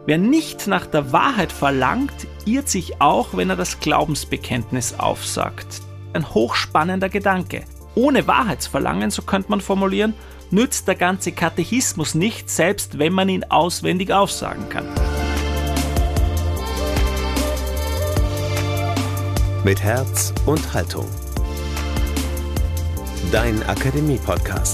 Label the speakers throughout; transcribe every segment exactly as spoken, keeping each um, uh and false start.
Speaker 1: Wer nicht nach der Wahrheit verlangt, irrt sich auch, wenn er das Glaubensbekenntnis aufsagt. Ein hochspannender Gedanke. Ohne Wahrheitsverlangen, so könnte man formulieren, nützt der ganze Katechismus nicht, selbst wenn man ihn auswendig aufsagen kann.
Speaker 2: Mit Herz und Haltung. Dein Akademie-Podcast.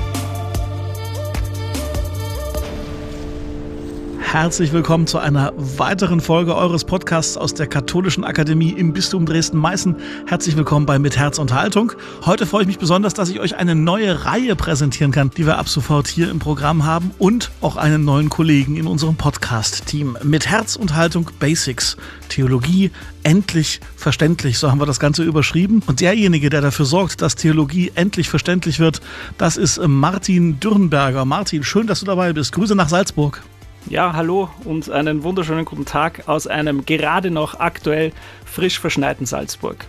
Speaker 3: Herzlich willkommen zu einer weiteren Folge eures Podcasts aus der Katholischen Akademie im Bistum Dresden-Meißen. Herzlich willkommen bei Mit Herz und Haltung. Heute freue ich mich besonders, dass ich euch eine neue Reihe präsentieren kann, die wir ab sofort hier im Programm haben und auch einen neuen Kollegen in unserem Podcast-Team. Mit Herz und Haltung Basics. Theologie endlich verständlich, so haben wir das Ganze überschrieben. Und derjenige, der dafür sorgt, dass Theologie endlich verständlich wird, das ist Martin Dürrenberger. Martin, schön, dass du dabei bist. Grüße nach Salzburg.
Speaker 1: Ja, hallo und einen wunderschönen guten Tag aus einem gerade noch aktuell frisch verschneiten Salzburg.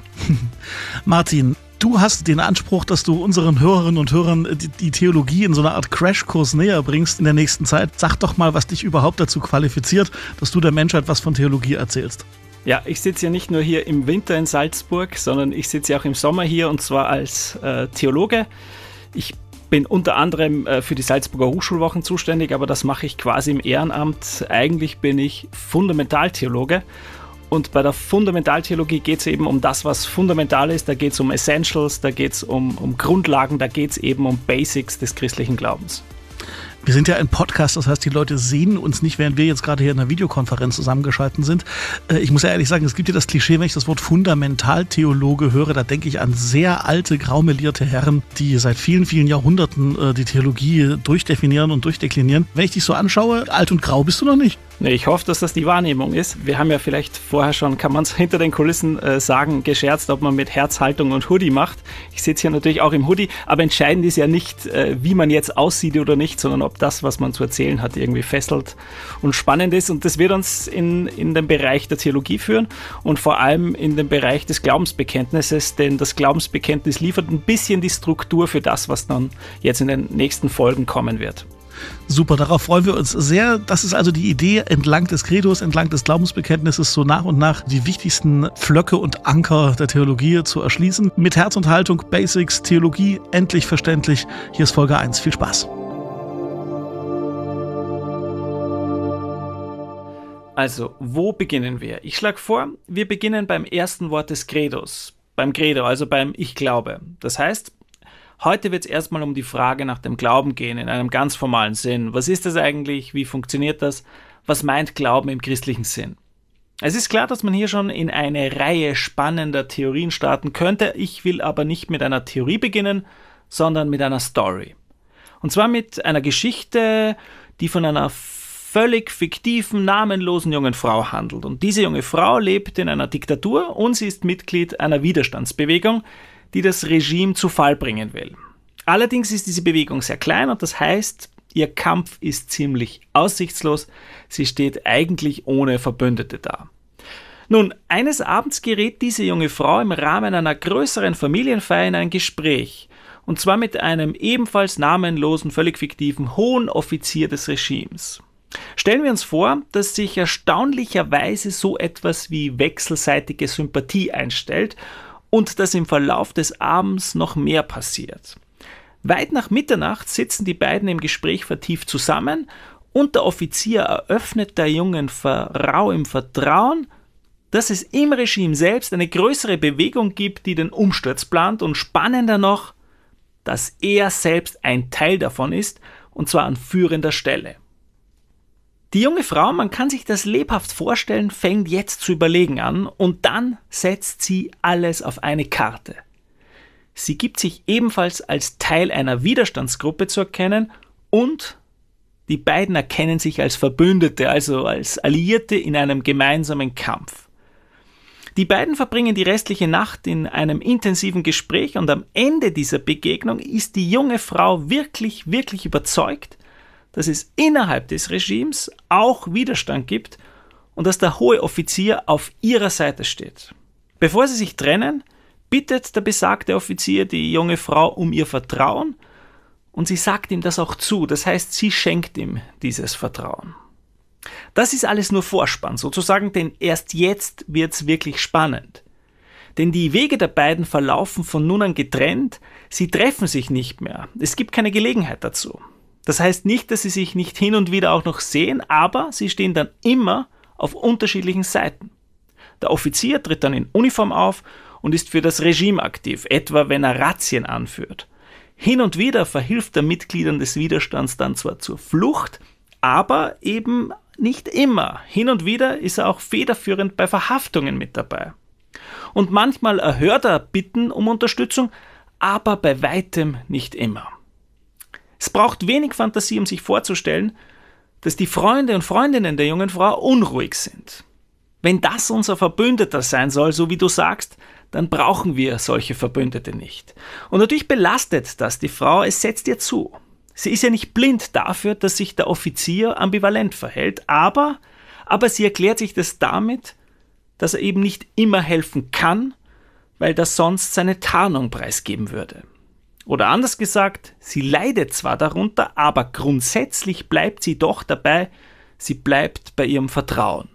Speaker 3: Martin, du hast den Anspruch, dass du unseren Hörerinnen und Hörern die, die Theologie in so einer Art Crashkurs näher bringst in der nächsten Zeit. Sag doch mal, was dich überhaupt dazu qualifiziert, dass du der Menschheit was von Theologie erzählst.
Speaker 1: Ja, ich sitze ja nicht nur hier im Winter in Salzburg, sondern ich sitze ja auch im Sommer hier und zwar als äh, Theologe. Ich bin unter anderem äh, für die Salzburger Hochschulwochen zuständig, aber das mache ich quasi im Ehrenamt. Eigentlich bin ich Fundamentaltheologe und bei der Fundamentaltheologie geht es eben um das, was fundamental ist. Da geht es um Essentials, da geht es um, um Grundlagen, da geht es eben um Basics des christlichen Glaubens.
Speaker 3: Wir sind ja ein Podcast, das heißt, die Leute sehen uns nicht, während wir jetzt gerade hier in einer Videokonferenz zusammengeschaltet sind. Ich muss ja ehrlich sagen, es gibt ja das Klischee, wenn ich das Wort Fundamentaltheologe höre, da denke ich an sehr alte, graumelierte Herren, die seit vielen, vielen Jahrhunderten die Theologie durchdefinieren und durchdeklinieren. Wenn ich dich so anschaue, alt und grau bist du noch nicht.
Speaker 1: Nee, ich hoffe, dass das die Wahrnehmung ist. Wir haben ja vielleicht vorher schon, kann man es hinter den Kulissen äh, sagen, gescherzt, ob man mit Herz, Haltung und Hoodie macht. Ich sitze hier natürlich auch im Hoodie, aber entscheidend ist ja nicht, äh, wie man jetzt aussieht oder nicht, sondern ob das, was man zu erzählen hat, irgendwie fesselt und spannend ist. Und das wird uns in, in den Bereich der Theologie führen und vor allem in den Bereich des Glaubensbekenntnisses, denn das Glaubensbekenntnis liefert ein bisschen die Struktur für das, was dann jetzt in den nächsten Folgen kommen wird.
Speaker 3: Super, darauf freuen wir uns sehr. Das ist also die Idee, entlang des Credos, entlang des Glaubensbekenntnisses so nach und nach die wichtigsten Pflöcke und Anker der Theologie zu erschließen. Mit Herz und Haltung, Basics, Theologie, endlich verständlich. Hier ist Folge eins. Viel Spaß.
Speaker 1: Also, wo beginnen wir? Ich schlage vor, wir beginnen beim ersten Wort des Credos. Beim Credo, also beim Ich glaube. Das heißt, heute wird es erstmal um die Frage nach dem Glauben gehen, in einem ganz formalen Sinn. Was ist das eigentlich? Wie funktioniert das? Was meint Glauben im christlichen Sinn? Es ist klar, dass man hier schon in eine Reihe spannender Theorien starten könnte. Ich will aber nicht mit einer Theorie beginnen, sondern mit einer Story. Und zwar mit einer Geschichte, die von einer völlig fiktiven, namenlosen jungen Frau handelt. Und diese junge Frau lebt in einer Diktatur und sie ist Mitglied einer Widerstandsbewegung, die das Regime zu Fall bringen will. Allerdings ist diese Bewegung sehr klein und das heißt, ihr Kampf ist ziemlich aussichtslos. Sie steht eigentlich ohne Verbündete da. Nun, eines Abends gerät diese junge Frau im Rahmen einer größeren Familienfeier in ein Gespräch. Und zwar mit einem ebenfalls namenlosen, völlig fiktiven hohen Offizier des Regimes. Stellen wir uns vor, dass sich erstaunlicherweise so etwas wie wechselseitige Sympathie einstellt und dass im Verlauf des Abends noch mehr passiert. Weit nach Mitternacht sitzen die beiden im Gespräch vertieft zusammen und der Offizier eröffnet der jungen Frau im Vertrauen, dass es im Regime selbst eine größere Bewegung gibt, die den Umsturz plant und spannender noch, dass er selbst ein Teil davon ist und zwar an führender Stelle. Die junge Frau, man kann sich das lebhaft vorstellen, fängt jetzt zu überlegen an und dann setzt sie alles auf eine Karte. Sie gibt sich ebenfalls als Teil einer Widerstandsgruppe zu erkennen und die beiden erkennen sich als Verbündete, also als Alliierte in einem gemeinsamen Kampf. Die beiden verbringen die restliche Nacht in einem intensiven Gespräch und am Ende dieser Begegnung ist die junge Frau wirklich, wirklich überzeugt, dass es innerhalb des Regimes auch Widerstand gibt und dass der hohe Offizier auf ihrer Seite steht. Bevor sie sich trennen, bittet der besagte Offizier die junge Frau um ihr Vertrauen und sie sagt ihm das auch zu. Das heißt, sie schenkt ihm dieses Vertrauen. Das ist alles nur Vorspann sozusagen, denn erst jetzt wird's wirklich spannend. Denn die Wege der beiden verlaufen von nun an getrennt, sie treffen sich nicht mehr. Es gibt keine Gelegenheit dazu. Das heißt nicht, dass sie sich nicht hin und wieder auch noch sehen, aber sie stehen dann immer auf unterschiedlichen Seiten. Der Offizier tritt dann in Uniform auf und ist für das Regime aktiv, etwa wenn er Razzien anführt. Hin und wieder verhilft er Mitgliedern des Widerstands dann zwar zur Flucht, aber eben nicht immer. Hin und wieder ist er auch federführend bei Verhaftungen mit dabei. Und manchmal erhört er Bitten um Unterstützung, aber bei weitem nicht immer. Es braucht wenig Fantasie, um sich vorzustellen, dass die Freunde und Freundinnen der jungen Frau unruhig sind. Wenn das unser Verbündeter sein soll, so wie du sagst, dann brauchen wir solche Verbündete nicht. Und natürlich belastet das die Frau, es setzt ihr zu. Sie ist ja nicht blind dafür, dass sich der Offizier ambivalent verhält, aber, aber sie erklärt sich das damit, dass er eben nicht immer helfen kann, weil das sonst seine Tarnung preisgeben würde. Oder anders gesagt, sie leidet zwar darunter, aber grundsätzlich bleibt sie doch dabei, sie bleibt bei ihrem Vertrauen.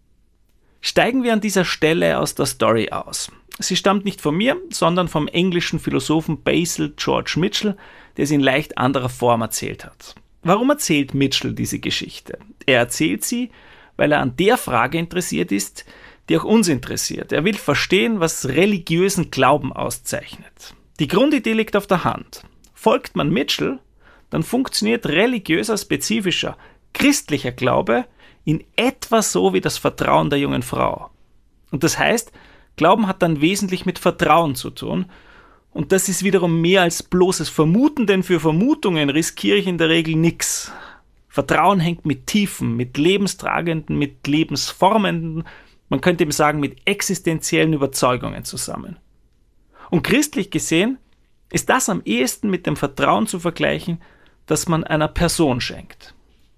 Speaker 1: Steigen wir an dieser Stelle aus der Story aus. Sie stammt nicht von mir, sondern vom englischen Philosophen Basil George Mitchell, der sie in leicht anderer Form erzählt hat. Warum erzählt Mitchell diese Geschichte? Er erzählt sie, weil er an der Frage interessiert ist, die auch uns interessiert. Er will verstehen, was religiösen Glauben auszeichnet. Die Grundidee liegt auf der Hand. Folgt man Mitchell, dann funktioniert religiöser, spezifischer, christlicher Glaube in etwa so wie das Vertrauen der jungen Frau. Und das heißt, Glauben hat dann wesentlich mit Vertrauen zu tun. Und das ist wiederum mehr als bloßes Vermuten, denn für Vermutungen riskiere ich in der Regel nichts. Vertrauen hängt mit tiefen, mit lebenstragenden, mit lebensformenden, man könnte eben sagen, mit existenziellen Überzeugungen zusammen. Und christlich gesehen ist das am ehesten mit dem Vertrauen zu vergleichen, das man einer Person schenkt.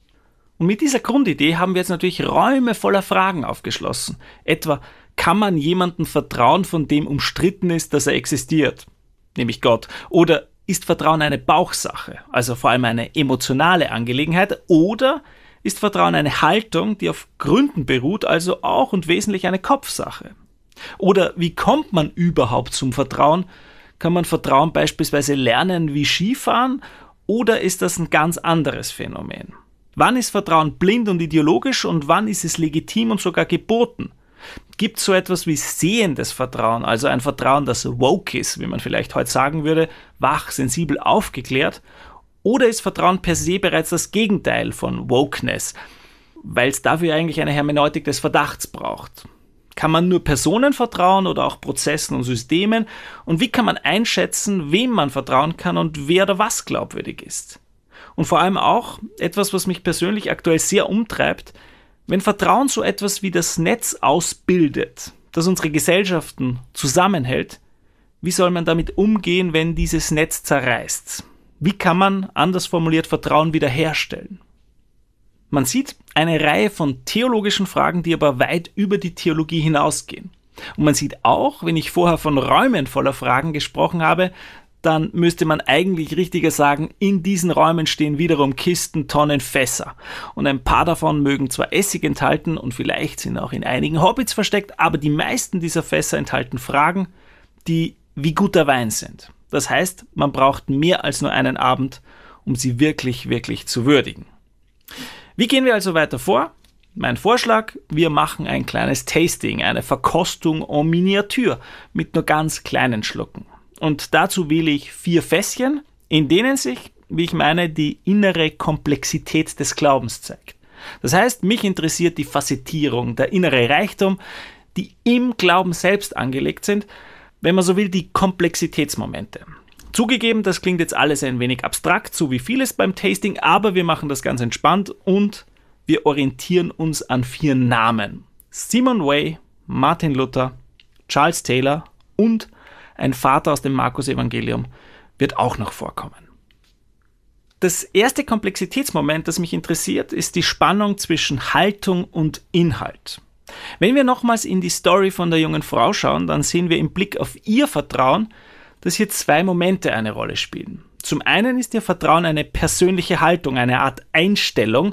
Speaker 1: Und mit dieser Grundidee haben wir jetzt natürlich Räume voller Fragen aufgeschlossen. Etwa, kann man jemandem vertrauen, von dem umstritten ist, dass er existiert, nämlich Gott? Oder ist Vertrauen eine Bauchsache, also vor allem eine emotionale Angelegenheit? Oder ist Vertrauen eine Haltung, die auf Gründen beruht, also auch und wesentlich eine Kopfsache? Oder wie kommt man überhaupt zum Vertrauen? Kann man Vertrauen beispielsweise lernen wie Skifahren? Oder ist das ein ganz anderes Phänomen? Wann ist Vertrauen blind und ideologisch und wann ist es legitim und sogar geboten? Gibt es so etwas wie sehendes Vertrauen, also ein Vertrauen, das woke ist, wie man vielleicht heute sagen würde, wach, sensibel, aufgeklärt? Oder ist Vertrauen per se bereits das Gegenteil von Wokeness, weil es dafür eigentlich eine Hermeneutik des Verdachts braucht? Kann man nur Personen vertrauen oder auch Prozessen und Systemen? Und wie kann man einschätzen, wem man vertrauen kann und wer oder was glaubwürdig ist? Und vor allem auch etwas, was mich persönlich aktuell sehr umtreibt, wenn Vertrauen so etwas wie das Netz ausbildet, das unsere Gesellschaften zusammenhält, wie soll man damit umgehen, wenn dieses Netz zerreißt? Wie kann man, anders formuliert, Vertrauen wiederherstellen? Man sieht eine Reihe von theologischen Fragen, die aber weit über die Theologie hinausgehen. Und man sieht auch, wenn ich vorher von Räumen voller Fragen gesprochen habe, dann müsste man eigentlich richtiger sagen, in diesen Räumen stehen wiederum Kisten, Tonnen, Fässer. Und ein paar davon mögen zwar Essig enthalten und vielleicht sind auch in einigen Hobbits versteckt, aber die meisten dieser Fässer enthalten Fragen, die wie guter Wein sind. Das heißt, man braucht mehr als nur einen Abend, um sie wirklich, wirklich zu würdigen. Wie gehen wir also weiter vor? Mein Vorschlag, wir machen ein kleines Tasting, eine Verkostung en Miniatur mit nur ganz kleinen Schlucken. Und dazu wähle ich vier Fässchen, in denen sich, wie ich meine, die innere Komplexität des Glaubens zeigt. Das heißt, mich interessiert die Facettierung, der innere Reichtum, die im Glauben selbst angelegt sind, wenn man so will, die Komplexitätsmomente. Zugegeben, das klingt jetzt alles ein wenig abstrakt, so wie vieles beim Tasting, aber wir machen das ganz entspannt und wir orientieren uns an vier Namen. Simon Weil, Martin Luther, Charles Taylor und ein Vater aus dem Markus-Evangelium wird auch noch vorkommen. Das erste Komplexitätsmoment, das mich interessiert, ist die Spannung zwischen Haltung und Inhalt. Wenn wir nochmals in die Story von der jungen Frau schauen, dann sehen wir im Blick auf ihr Vertrauen, dass hier zwei Momente eine Rolle spielen. Zum einen ist ihr Vertrauen eine persönliche Haltung, eine Art Einstellung,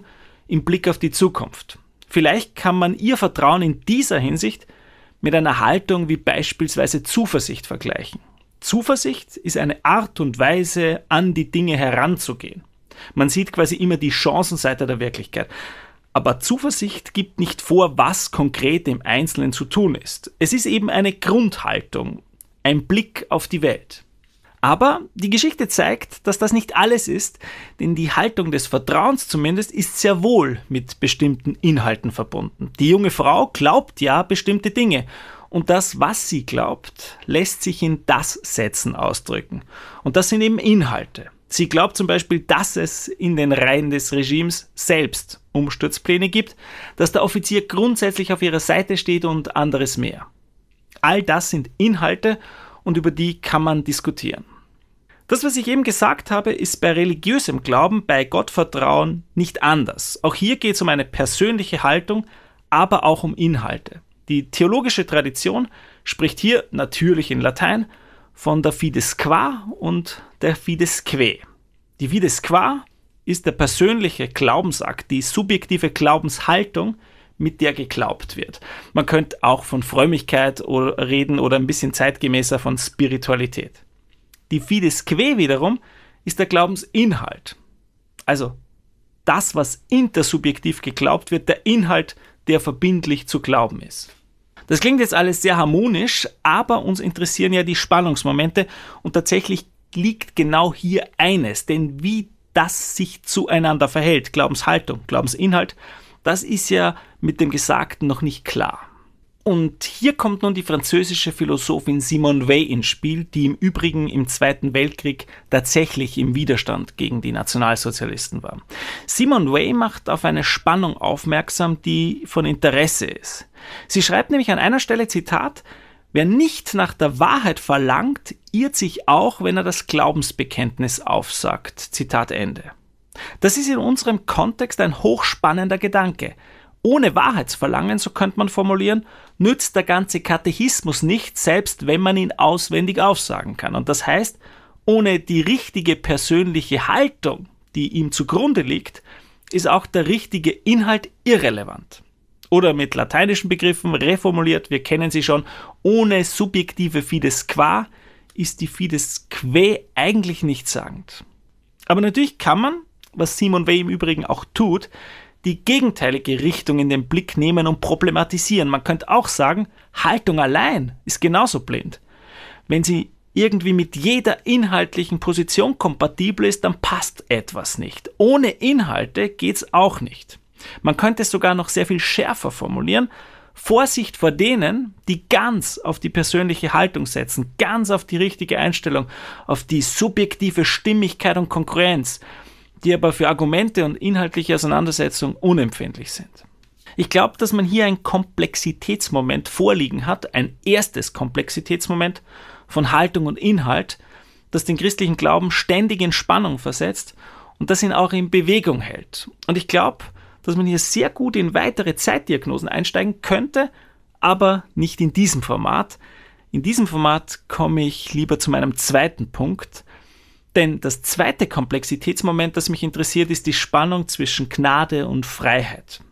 Speaker 1: im Blick auf die Zukunft. Vielleicht kann man ihr Vertrauen in dieser Hinsicht mit einer Haltung wie beispielsweise Zuversicht vergleichen. Zuversicht ist eine Art und Weise, an die Dinge heranzugehen. Man sieht quasi immer die Chancenseite der Wirklichkeit. Aber Zuversicht gibt nicht vor, was konkret im Einzelnen zu tun ist. Es ist eben eine Grundhaltung, ein Blick auf die Welt. Aber die Geschichte zeigt, dass das nicht alles ist, denn die Haltung des Vertrauens zumindest ist sehr wohl mit bestimmten Inhalten verbunden. Die junge Frau glaubt ja bestimmte Dinge und das, was sie glaubt, lässt sich in Das-Sätzen ausdrücken. Und das sind eben Inhalte. Sie glaubt zum Beispiel, dass es in den Reihen des Regimes selbst Umsturzpläne gibt, dass der Offizier grundsätzlich auf ihrer Seite steht und anderes mehr. All das sind Inhalte und über die kann man diskutieren. Das, was ich eben gesagt habe, ist bei religiösem Glauben, bei Gottvertrauen nicht anders. Auch hier geht es um eine persönliche Haltung, aber auch um Inhalte. Die theologische Tradition spricht hier natürlich in Latein von der Fides qua und der Fides que. Die Fides qua ist der persönliche Glaubensakt, die subjektive Glaubenshaltung, mit der geglaubt wird. Man könnte auch von Frömmigkeit reden oder ein bisschen zeitgemäßer von Spiritualität. Die Fides que wiederum ist der Glaubensinhalt. Also das, was intersubjektiv geglaubt wird, der Inhalt, der verbindlich zu glauben ist. Das klingt jetzt alles sehr harmonisch, aber uns interessieren ja die Spannungsmomente und tatsächlich liegt genau hier eines, denn wie das sich zueinander verhält, Glaubenshaltung, Glaubensinhalt, das ist ja mit dem Gesagten noch nicht klar. Und hier kommt nun die französische Philosophin Simone Weil ins Spiel, die im Übrigen im Zweiten Weltkrieg tatsächlich im Widerstand gegen die Nationalsozialisten war. Simone Weil macht auf eine Spannung aufmerksam, die von Interesse ist. Sie schreibt nämlich an einer Stelle, Zitat, wer nicht nach der Wahrheit verlangt, irrt sich auch, wenn er das Glaubensbekenntnis aufsagt. Zitat Ende. Das ist in unserem Kontext ein hochspannender Gedanke. Ohne Wahrheitsverlangen, so könnte man formulieren, nützt der ganze Katechismus nicht, selbst wenn man ihn auswendig aufsagen kann. Und das heißt, ohne die richtige persönliche Haltung, die ihm zugrunde liegt, ist auch der richtige Inhalt irrelevant. Oder mit lateinischen Begriffen reformuliert, wir kennen sie schon, ohne subjektive Fides qua ist die Fides que eigentlich nichtssagend. Aber natürlich kann man, was Simone Weil im Übrigen auch tut, die gegenteilige Richtung in den Blick nehmen und problematisieren. Man könnte auch sagen, Haltung allein ist genauso blind. Wenn sie irgendwie mit jeder inhaltlichen Position kompatibel ist, dann passt etwas nicht. Ohne Inhalte geht's auch nicht. Man könnte es sogar noch sehr viel schärfer formulieren. Vorsicht vor denen, die ganz auf die persönliche Haltung setzen, ganz auf die richtige Einstellung, auf die subjektive Stimmigkeit und Konkurrenz, die aber für Argumente und inhaltliche Auseinandersetzung unempfindlich sind. Ich glaube, dass man hier ein Komplexitätsmoment vorliegen hat, ein erstes Komplexitätsmoment von Haltung und Inhalt, das den christlichen Glauben ständig in Spannung versetzt und das ihn auch in Bewegung hält. Und ich glaube, dass man hier sehr gut in weitere Zeitdiagnosen einsteigen könnte, aber nicht in diesem Format. In diesem Format komme ich lieber zu meinem zweiten Punkt. Denn das zweite Komplexitätsmoment, das mich interessiert, ist die Spannung zwischen Gnade und Freiheit.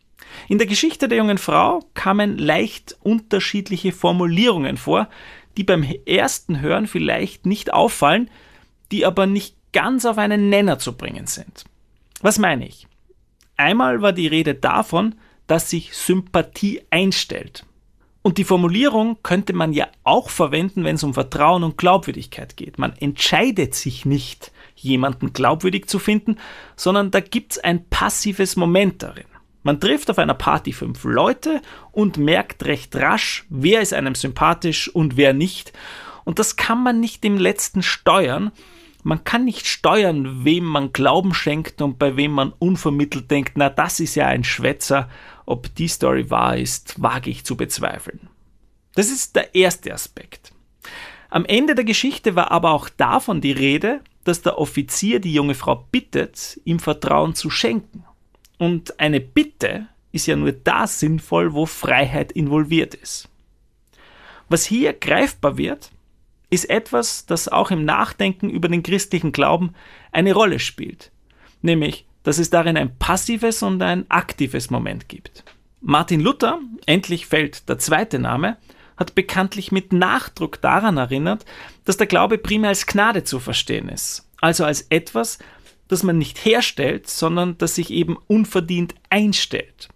Speaker 1: In der Geschichte der jungen Frau kamen leicht unterschiedliche Formulierungen vor, die beim ersten Hören vielleicht nicht auffallen, die aber nicht ganz auf einen Nenner zu bringen sind. Was meine ich? Einmal war die Rede davon, dass sich Sympathie einstellt. Und die Formulierung könnte man ja auch verwenden, wenn es um Vertrauen und Glaubwürdigkeit geht. Man entscheidet sich nicht, jemanden glaubwürdig zu finden, sondern da gibt's ein passives Moment darin. Man trifft auf einer Party fünf Leute und merkt recht rasch, wer ist einem sympathisch und wer nicht. Und das kann man nicht im Letzten steuern. Man kann nicht steuern, wem man Glauben schenkt und bei wem man unvermittelt denkt, na, das ist ja ein Schwätzer. Ob die Story wahr ist, wage ich zu bezweifeln. Das ist der erste Aspekt. Am Ende der Geschichte war aber auch davon die Rede, dass der Offizier die junge Frau bittet, ihm Vertrauen zu schenken. Und eine Bitte ist ja nur da sinnvoll, wo Freiheit involviert ist. Was hier greifbar wird, ist etwas, das auch im Nachdenken über den christlichen Glauben eine Rolle spielt. Nämlich dass es darin ein passives und ein aktives Moment gibt. Martin Luther, endlich fällt der zweite Name, hat bekanntlich mit Nachdruck daran erinnert, dass der Glaube primär als Gnade zu verstehen ist, also als etwas, das man nicht herstellt, sondern das sich eben unverdient einstellt.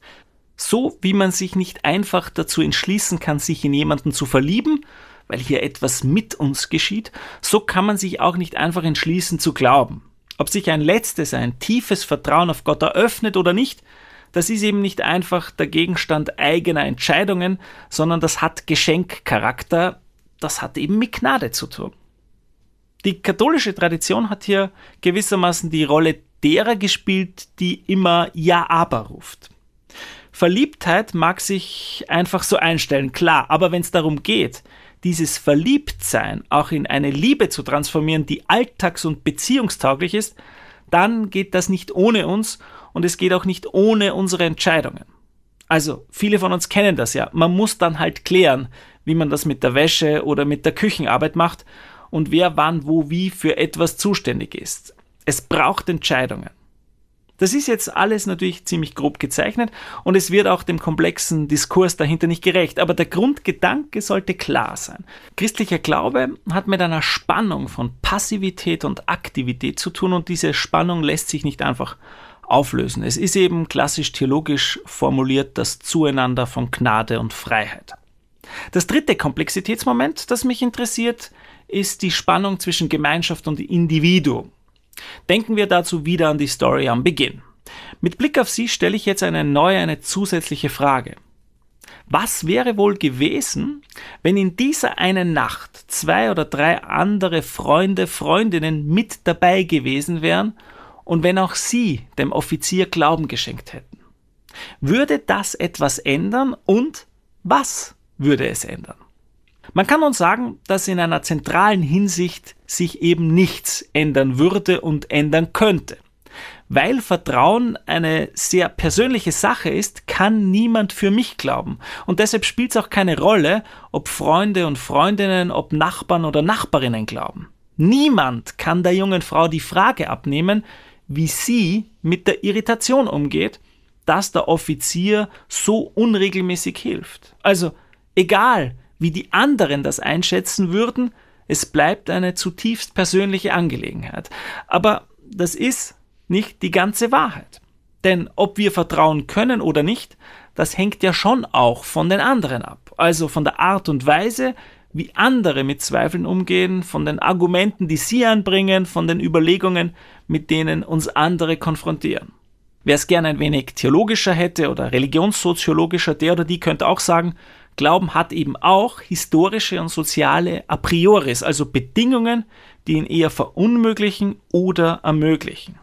Speaker 1: So wie man sich nicht einfach dazu entschließen kann, sich in jemanden zu verlieben, weil hier etwas mit uns geschieht, so kann man sich auch nicht einfach entschließen zu glauben. Ob sich ein letztes, ein tiefes Vertrauen auf Gott eröffnet oder nicht, das ist eben nicht einfach der Gegenstand eigener Entscheidungen, sondern das hat Geschenkcharakter, das hat eben mit Gnade zu tun. Die katholische Tradition hat hier gewissermaßen die Rolle derer gespielt, die immer Ja, aber ruft. Verliebtheit mag sich einfach so einstellen, klar, aber wenn es darum geht, dieses Verliebtsein auch in eine Liebe zu transformieren, die alltags- und beziehungstauglich ist, dann geht das nicht ohne uns und es geht auch nicht ohne unsere Entscheidungen. Also, viele von uns kennen das ja. Man muss dann halt klären, wie man das mit der Wäsche oder mit der Küchenarbeit macht und wer wann, wo, wie für etwas zuständig ist. Es braucht Entscheidungen. Das ist jetzt alles natürlich ziemlich grob gezeichnet und es wird auch dem komplexen Diskurs dahinter nicht gerecht, aber der Grundgedanke sollte klar sein. Christlicher Glaube hat mit einer Spannung von Passivität und Aktivität zu tun und diese Spannung lässt sich nicht einfach auflösen. Es ist eben klassisch theologisch formuliert das Zueinander von Gnade und Freiheit. Das dritte Komplexitätsmoment, das mich interessiert, ist die Spannung zwischen Gemeinschaft und Individuum. Denken wir dazu wieder an die Story am Beginn. Mit Blick auf sie stelle ich jetzt eine neue, eine zusätzliche Frage. Was wäre wohl gewesen, wenn in dieser einen Nacht zwei oder drei andere Freunde, Freundinnen mit dabei gewesen wären und wenn auch sie dem Offizier Glauben geschenkt hätten? Würde das etwas ändern und was würde es ändern? Man kann uns sagen, dass in einer zentralen Hinsicht sich eben nichts ändern würde und ändern könnte. Weil Vertrauen eine sehr persönliche Sache ist, kann niemand für mich glauben. Und deshalb spielt es auch keine Rolle, ob Freunde und Freundinnen, ob Nachbarn oder Nachbarinnen glauben. Niemand kann der jungen Frau die Frage abnehmen, wie sie mit der Irritation umgeht, dass der Offizier so unregelmäßig hilft. Also egal, wie die anderen das einschätzen würden, es bleibt eine zutiefst persönliche Angelegenheit. Aber das ist nicht die ganze Wahrheit. Denn ob wir vertrauen können oder nicht, das hängt ja schon auch von den anderen ab. Also von der Art und Weise, wie andere mit Zweifeln umgehen, von den Argumenten, die sie anbringen, von den Überlegungen, mit denen uns andere konfrontieren. Wer es gerne ein wenig theologischer hätte oder religionssoziologischer, der oder die könnte auch sagen, Glauben hat eben auch historische und soziale A prioris, also Bedingungen, die ihn eher verunmöglichen oder ermöglichen.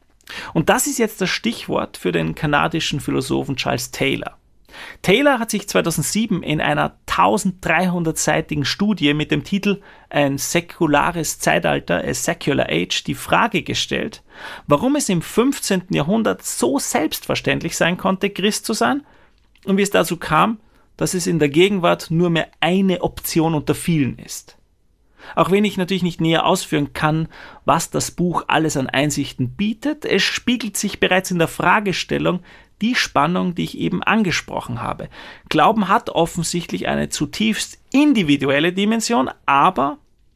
Speaker 1: Und das ist jetzt das Stichwort für den kanadischen Philosophen Charles Taylor. Taylor hat sich zweitausendsieben in einer dreizehnhundertseitigen Studie mit dem Titel Ein säkulares Zeitalter, a Secular Age, die Frage gestellt, warum es im fünfzehnten Jahrhundert so selbstverständlich sein konnte, Christ zu sein und wie es dazu kam, dass es in der Gegenwart nur mehr eine Option unter vielen ist. Auch wenn ich natürlich nicht näher ausführen kann, was das Buch alles an Einsichten bietet, es spiegelt sich bereits in der Fragestellung die Spannung, die ich eben angesprochen habe. Glauben hat offensichtlich eine zutiefst individuelle Dimension, aber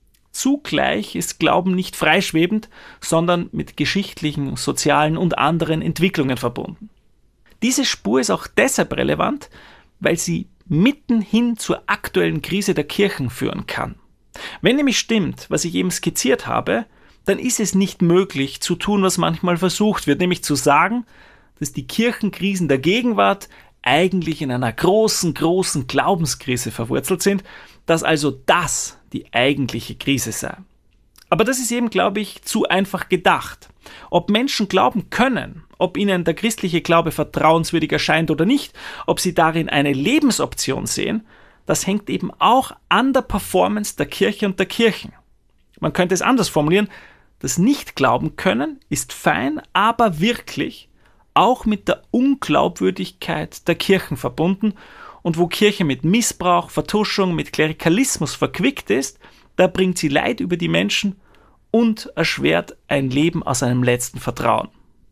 Speaker 1: zugleich ist Glauben nicht freischwebend, sondern mit geschichtlichen, sozialen und anderen Entwicklungen verbunden. Diese Spur ist auch deshalb relevant, weil sie mitten hin zur aktuellen Krise der Kirchen führen kann. Wenn nämlich stimmt, was ich eben skizziert habe, dann ist es nicht möglich zu tun, was manchmal versucht wird, nämlich zu sagen, dass die Kirchenkrisen der Gegenwart eigentlich in einer großen, großen Glaubenskrise verwurzelt sind, dass also das die eigentliche Krise sei. Aber das ist eben, glaube ich, zu einfach gedacht. Ob Menschen glauben können, ob ihnen der christliche Glaube vertrauenswürdig erscheint oder nicht, ob sie darin eine Lebensoption sehen, das hängt eben auch an der Performance der Kirche und der Kirchen. Man könnte es anders formulieren, das Nicht-Glauben können ist fein, aber wirklich auch mit der Unglaubwürdigkeit der Kirchen verbunden und wo Kirche mit Missbrauch, Vertuschung, mit Klerikalismus verquickt ist, da bringt sie Leid über die Menschen und erschwert ein Leben aus einem letzten Vertrauen.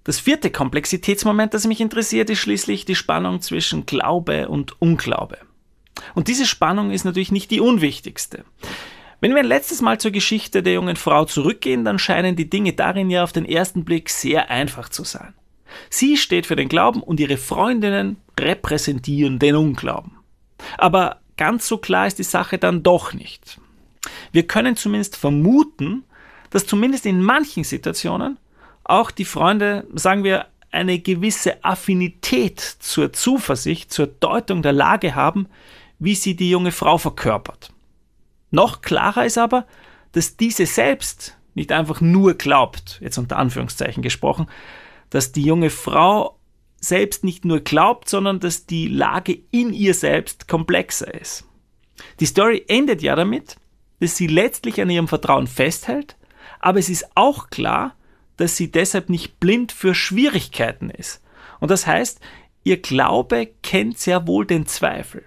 Speaker 1: Das vierte Komplexitätsmoment, das mich interessiert, ist schließlich die Spannung zwischen Glaube und Unglaube. Und diese Spannung ist natürlich nicht die unwichtigste. Wenn wir ein letztes Mal zur Geschichte der jungen Frau zurückgehen, dann scheinen die Dinge darin ja auf den ersten Blick sehr einfach zu sein. Sie steht für den Glauben und ihre Freundinnen repräsentieren den Unglauben. Aber ganz so klar ist die Sache dann doch nicht. Wir können zumindest vermuten, dass zumindest in manchen Situationen auch die Freunde, sagen wir, eine gewisse Affinität zur Zuversicht, zur Deutung der Lage haben, wie sie die junge Frau verkörpert. Noch klarer ist aber, dass diese selbst nicht einfach nur glaubt, jetzt unter Anführungszeichen gesprochen, dass die junge Frau selbst nicht nur glaubt, sondern dass die Lage in ihr selbst komplexer ist. Die Story endet ja damit, dass sie letztlich an ihrem Vertrauen festhält, aber es ist auch klar, dass sie deshalb nicht blind für Schwierigkeiten ist. Und das heißt, ihr Glaube kennt sehr wohl den Zweifel.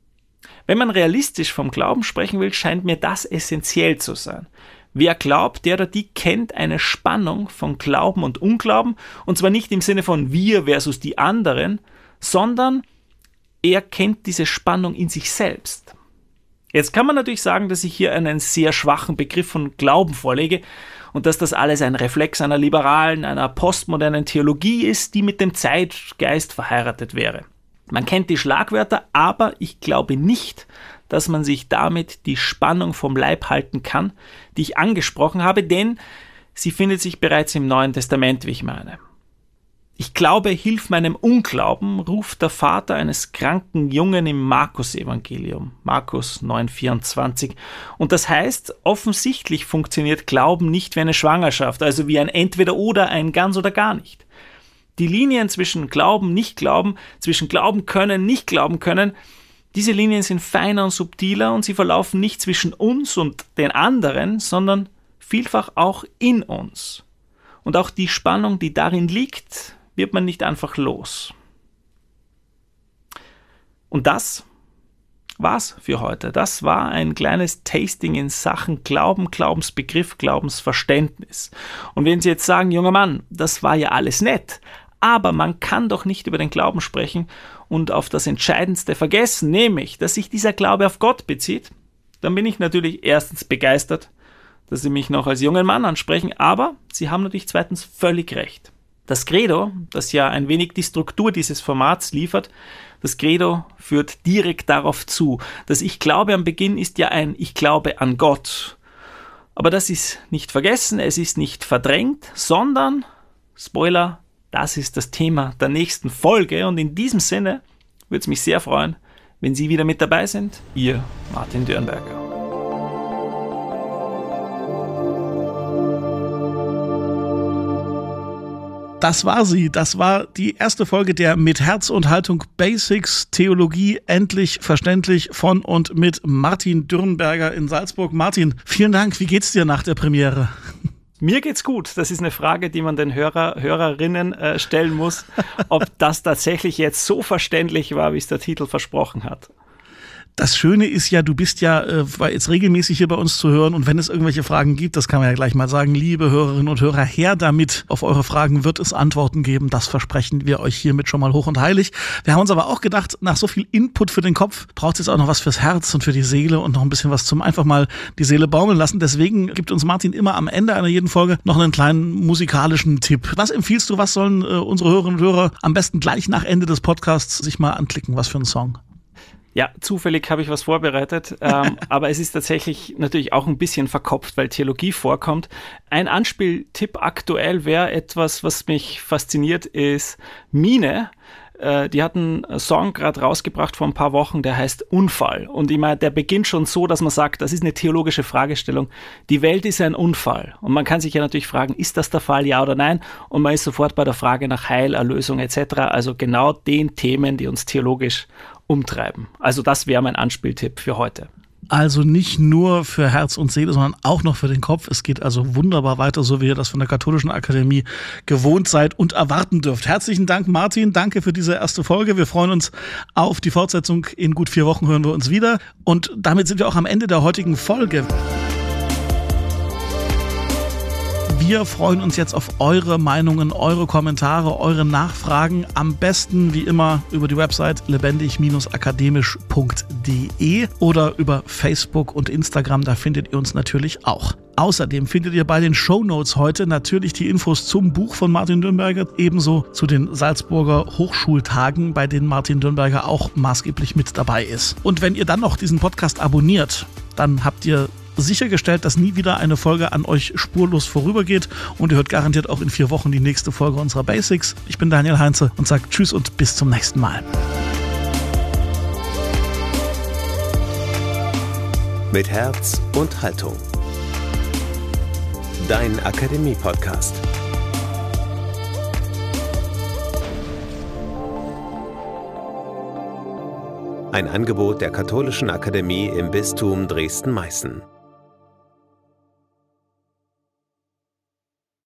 Speaker 1: Wenn man realistisch vom Glauben sprechen will, scheint mir das essentiell zu sein. Wer glaubt, der oder die kennt eine Spannung von Glauben und Unglauben, und zwar nicht im Sinne von wir versus die anderen, sondern er kennt diese Spannung in sich selbst. Jetzt kann man natürlich sagen, dass ich hier einen sehr schwachen Begriff von Glauben vorlege und dass das alles ein Reflex einer liberalen, einer postmodernen Theologie ist, die mit dem Zeitgeist verheiratet wäre. Man kennt die Schlagwörter, aber ich glaube nicht, dass man sich damit die Spannung vom Leib halten kann, die ich angesprochen habe, denn sie findet sich bereits im Neuen Testament, wie ich meine. Ich glaube, hilf meinem Unglauben, ruft der Vater eines kranken Jungen im Markus-Evangelium, Markus neun vierundzwanzig. Und das heißt, offensichtlich funktioniert Glauben nicht wie eine Schwangerschaft, also wie ein Entweder-Oder, ein Ganz oder gar nicht. Die Linien zwischen Glauben, Nicht-Glauben, zwischen Glauben können, nicht glauben können, diese Linien sind feiner und subtiler und sie verlaufen nicht zwischen uns und den anderen, sondern vielfach auch in uns. Und auch die Spannung, die darin liegt, wird man nicht einfach los. Und das war's für heute. Das war ein kleines Tasting in Sachen Glauben, Glaubensbegriff, Glaubensverständnis. Und wenn Sie jetzt sagen, junger Mann, das war ja alles nett, aber man kann doch nicht über den Glauben sprechen und auf das Entscheidendste vergessen, nämlich, dass sich dieser Glaube auf Gott bezieht, dann bin ich natürlich erstens begeistert, dass Sie mich noch als jungen Mann ansprechen, aber Sie haben natürlich zweitens völlig recht. Das Credo, das ja ein wenig die Struktur dieses Formats liefert, das Credo führt direkt darauf zu. Das Ich glaube am Beginn ist ja ein Ich glaube an Gott. Aber das ist nicht vergessen, es ist nicht verdrängt, sondern, Spoiler, das ist das Thema der nächsten Folge. Und in diesem Sinne würde es mich sehr freuen, wenn Sie wieder mit dabei sind. Ihr Martin Dürnberger.
Speaker 3: Das war sie. Das war die erste Folge der Mit Herz und Haltung Basics Theologie endlich verständlich von und mit Martin Dürnberger in Salzburg. Martin, vielen Dank. Wie geht's dir nach der Premiere?
Speaker 1: Mir geht's gut. Das ist eine Frage, die man den Hörer, Hörerinnen äh, stellen muss, ob das tatsächlich jetzt so verständlich war, wie es der Titel versprochen hat.
Speaker 3: Das Schöne ist ja, du bist ja äh, jetzt regelmäßig hier bei uns zu hören und wenn es irgendwelche Fragen gibt, das kann man ja gleich mal sagen, liebe Hörerinnen und Hörer, her damit. Auf eure Fragen wird es Antworten geben, das versprechen wir euch hiermit schon mal hoch und heilig. Wir haben uns aber auch gedacht, nach so viel Input für den Kopf braucht es jetzt auch noch was fürs Herz und für die Seele und noch ein bisschen was zum einfach mal die Seele baumeln lassen. Deswegen gibt uns Martin immer am Ende einer jeden Folge noch einen kleinen musikalischen Tipp. Was empfiehlst du, was sollen äh, unsere Hörerinnen und Hörer am besten gleich nach Ende des Podcasts sich mal anklicken, was für ein Song?
Speaker 1: Ja, zufällig habe ich was vorbereitet, ähm, aber es ist tatsächlich natürlich auch ein bisschen verkopft, weil Theologie vorkommt. Ein Anspieltipp aktuell wäre etwas, was mich fasziniert, ist Mine. Äh, die hat einen Song gerade rausgebracht vor ein paar Wochen, der heißt Unfall. Und ich meine, der beginnt schon so, dass man sagt, das ist eine theologische Fragestellung. Die Welt ist ein Unfall. Und man kann sich ja natürlich fragen, ist das der Fall, ja oder nein? Und man ist sofort bei der Frage nach Heil, Erlösung et cetera. Also genau den Themen, die uns theologisch umtreiben. Also das wäre mein Anspieltipp für heute.
Speaker 3: Also nicht nur für Herz und Seele, sondern auch noch für den Kopf. Es geht also wunderbar weiter, so wie ihr das von der Katholischen Akademie gewohnt seid und erwarten dürft. Herzlichen Dank, Martin. Danke für diese erste Folge. Wir freuen uns auf die Fortsetzung. In gut vier Wochen hören wir uns wieder. Und damit sind wir auch am Ende der heutigen Folge. Wir freuen uns jetzt auf eure Meinungen, eure Kommentare, eure Nachfragen. Am besten wie immer über die Website lebendig akademisch punkt de oder über Facebook und Instagram, da findet ihr uns natürlich auch. Außerdem findet ihr bei den Shownotes heute natürlich die Infos zum Buch von Martin Dürnberger, ebenso zu den Salzburger Hochschultagen, bei denen Martin Dürnberger auch maßgeblich mit dabei ist. Und wenn ihr dann noch diesen Podcast abonniert, dann habt ihr sichergestellt, dass nie wieder eine Folge an euch spurlos vorübergeht und ihr hört garantiert auch in vier Wochen die nächste Folge unserer Basics. Ich bin Daniel Heinze und sage Tschüss und bis zum nächsten Mal.
Speaker 2: Mit Herz und Haltung. Dein Akademie-Podcast. Ein Angebot der Katholischen Akademie im Bistum Dresden-Meißen.